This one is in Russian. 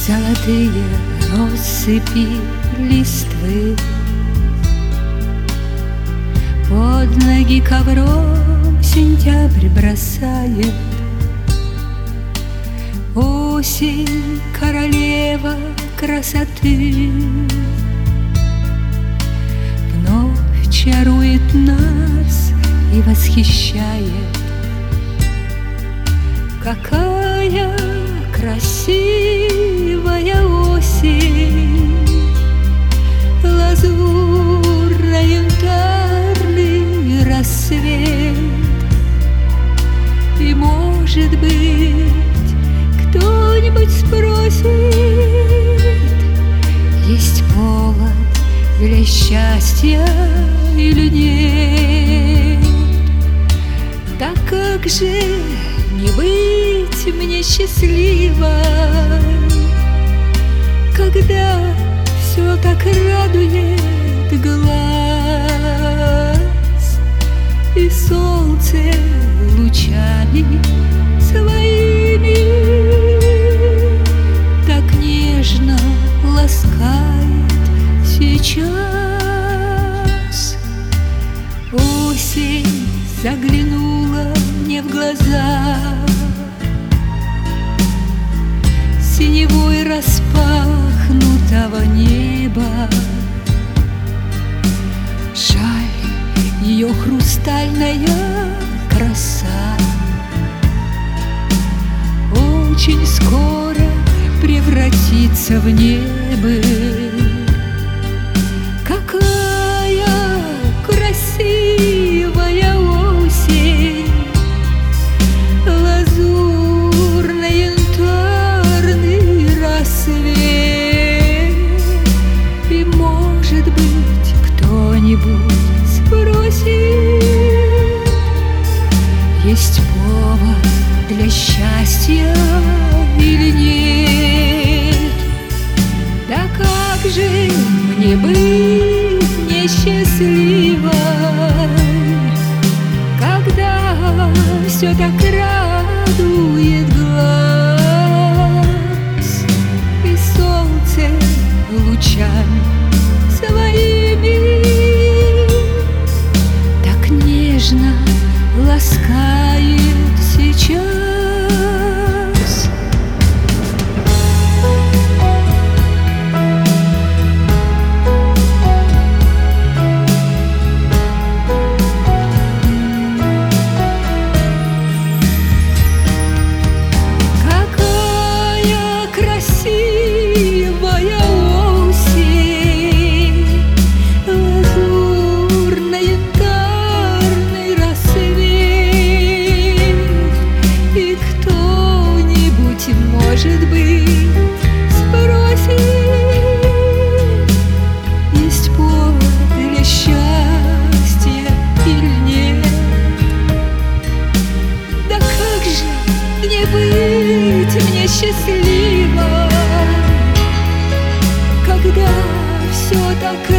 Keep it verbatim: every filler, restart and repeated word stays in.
Золотые россыпи листвы под ноги ковром сентябрь бросает. Осень, королева красоты, вновь чарует нас и восхищает. Какая красивая осень, лазурно-янтарный рассвет. И, может быть, кто-нибудь спросит, есть повод для счастья или нет? Так как же не быть мне счастливой, когда все так радует глаз, и солнце лучами своими так нежно ласкает сейчас. Осень заглянула мне в глаза, синевой распахнутого неба. Жаль, ее хрустальная краса очень скоро превратится в небо. Какая красивая осень, лазурно-янтарный рассвет. И, может быть, кто-нибудь спросит, есть повод для счастья или нет? Да как же мне быть несчастливой, когда все так радует глаз, и солнце лучами своими так нежно ласкает сейчас. Может быть, спросит, есть повод для счастья или нет? Да как же не быть мне счастливой, когда все так